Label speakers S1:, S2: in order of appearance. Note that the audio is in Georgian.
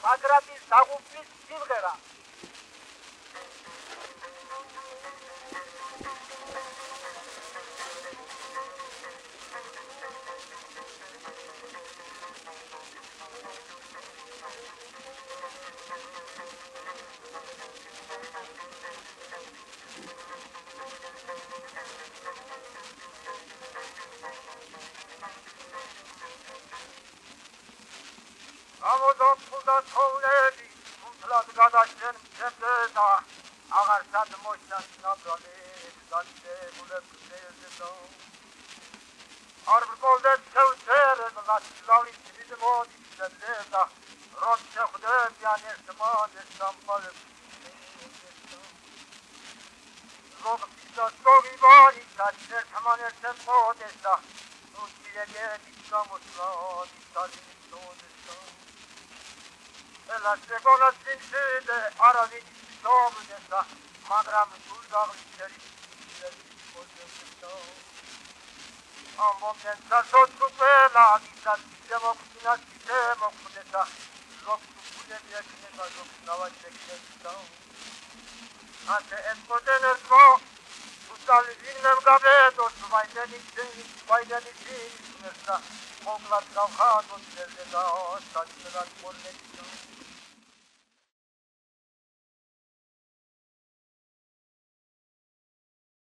S1: მაგრატის დაღუპვის სიმღერა. გამოდოფულდა თოვლები, თუნთლად გადაშენ მცემდე და აღარ სადმოშნას ნაბრალებს დაწებულებ გზელდება. არ ბრკოლდეთ შევცერებ, ლაშლავის დიდ მოდიშებდე და როდ შეხვდებიან ერთმანეთს სამყარებს ზოგ ზოგიბარისა ერთმანეთს მოდეს და უცირეგეთის გამოსვლად ისადის დოდესა. ელას ეგონას სიმშვიდე არავის შობდესა, მაგრამ სულ გაღლისერის მოდესა. ამომდენ სასოთქო ყველა გისად შემოქმნას შემოქმნესა, ზოგ სულები ექნება ზოგ ნავაჩექნესა. ასე ეთმოდენ ერთმო უსტალი ვინმემ გაბედოს ვაიდენის ვინმესა, მოგლად გავხადოს ელდა და საჭირად მოლექა.